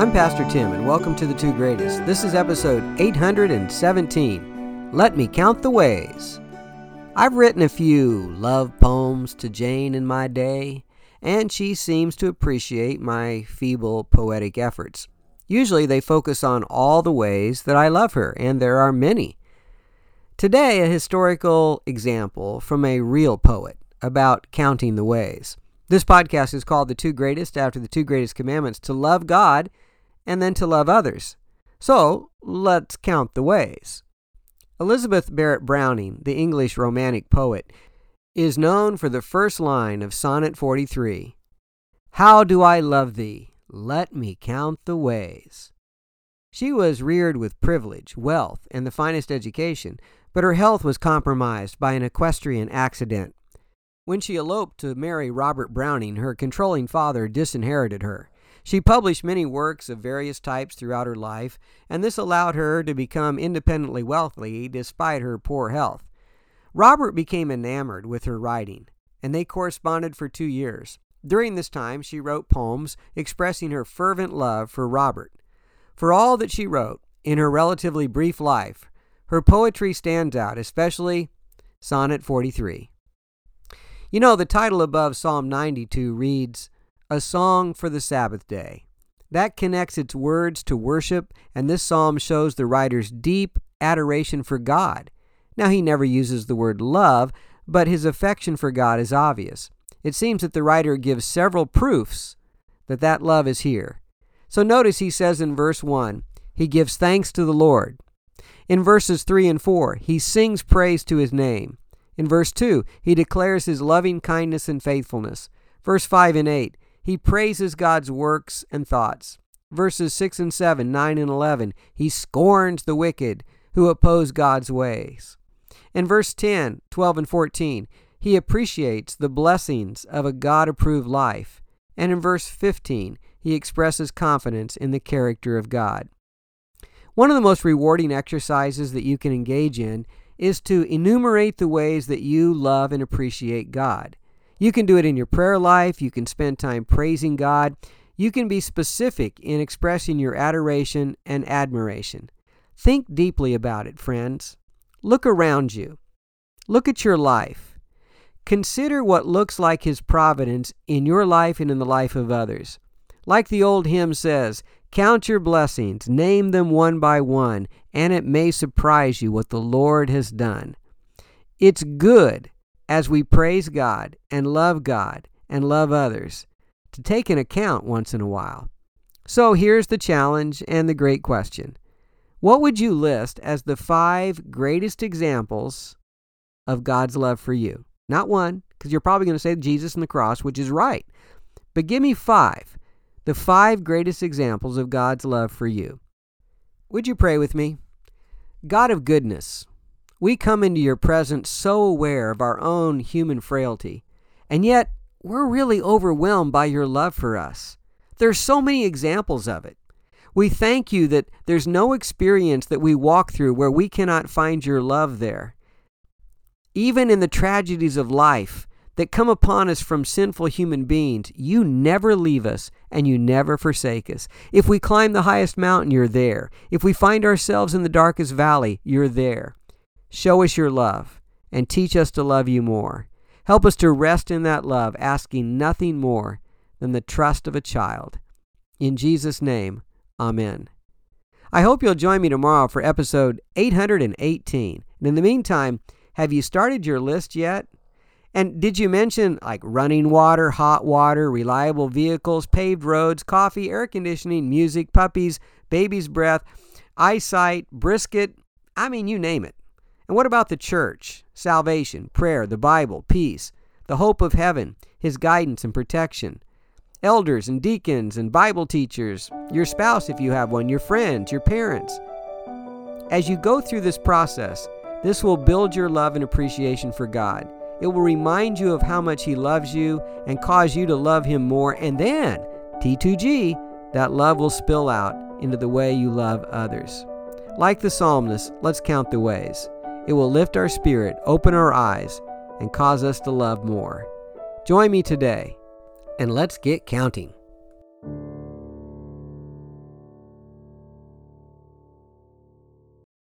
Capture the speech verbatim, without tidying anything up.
I'm Pastor Tim, and welcome to The Two Greatest. This is episode eight hundred seventeen, Let Me Count the Ways. I've written a few love poems to Jane in my day, and she seems to appreciate my feeble poetic efforts. Usually they focus on all the ways that I love her, and there are many. Today, a historical example from a real poet about counting the ways. This podcast is called The Two Greatest after the two greatest commandments, to love God and then to love others. So, let's count the ways. Elizabeth Barrett Browning, the English Romantic poet, is known for the first line of Sonnet forty-three. How do I love thee? Let me count the ways. She was reared with privilege, wealth, and the finest education, but her health was compromised by an equestrian accident. When she eloped to marry Robert Browning, her controlling father disinherited her. She published many works of various types throughout her life, and this allowed her to become independently wealthy despite her poor health. Robert became enamored with her writing, and they corresponded for two years. During this time, she wrote poems expressing her fervent love for Robert. For all that she wrote in her relatively brief life, her poetry stands out, especially Sonnet forty-three. You know, the title above Psalm ninety-two reads, A Song for the Sabbath Day. That connects its words to worship, and this psalm shows the writer's deep adoration for God. Now, he never uses the word love, but his affection for God is obvious. It seems that the writer gives several proofs that that love is here. So notice he says in verse one, he gives thanks to the Lord. In verses three and four, he sings praise to his name. In verse two, he declares his loving kindness and faithfulness. Verse five and eight, he praises God's works and thoughts. Verses six and seven, nine and eleven, he scorns the wicked who oppose God's ways. In verse ten, twelve and fourteen, he appreciates the blessings of a God-approved life. And in verse fifteen, he expresses confidence in the character of God. One of the most rewarding exercises that you can engage in is to enumerate the ways that you love and appreciate God. You can do it in your prayer life. You can spend time praising God. You can be specific in expressing your adoration and admiration. Think deeply about it, friends. Look around you. Look at your life. Consider what looks like His providence in your life and in the life of others. Like the old hymn says, count your blessings, name them one by one, and it may surprise you what the Lord has done. It's good, as we praise God and love God and love others, to take an account once in a while. So here's the challenge and the great question. What would you list as the five greatest examples of God's love for you? Not one, because you're probably going to say Jesus and the cross, which is right. But give me five. The five greatest examples of God's love for you. Would you pray with me? God of goodness, we come into your presence so aware of our own human frailty, and yet we're really overwhelmed by your love for us. There's so many examples of it. We thank you that there's no experience that we walk through where we cannot find your love there. Even in the tragedies of life that come upon us from sinful human beings, you never leave us and you never forsake us. If we climb the highest mountain, you're there. If we find ourselves in the darkest valley, you're there. Show us your love and teach us to love you more. Help us to rest in that love, asking nothing more than the trust of a child. In Jesus' name, amen. I hope you'll join me tomorrow for episode eight hundred eighteen. And in the meantime, have you started your list yet? And did you mention like running water, hot water, reliable vehicles, paved roads, coffee, air conditioning, music, puppies, baby's breath, eyesight, brisket? I mean, you name it. And what about the church, salvation, prayer, the Bible, peace, the hope of heaven, His guidance and protection, elders and deacons and Bible teachers, your spouse if you have one, your friends, your parents? As you go through this process, this will build your love and appreciation for God. It will remind you of how much He loves you and cause you to love Him more. And then, T two G, that love will spill out into the way you love others. Like the psalmist, let's count the ways. It will lift our spirit, open our eyes, and cause us to love more. Join me today, and let's get counting.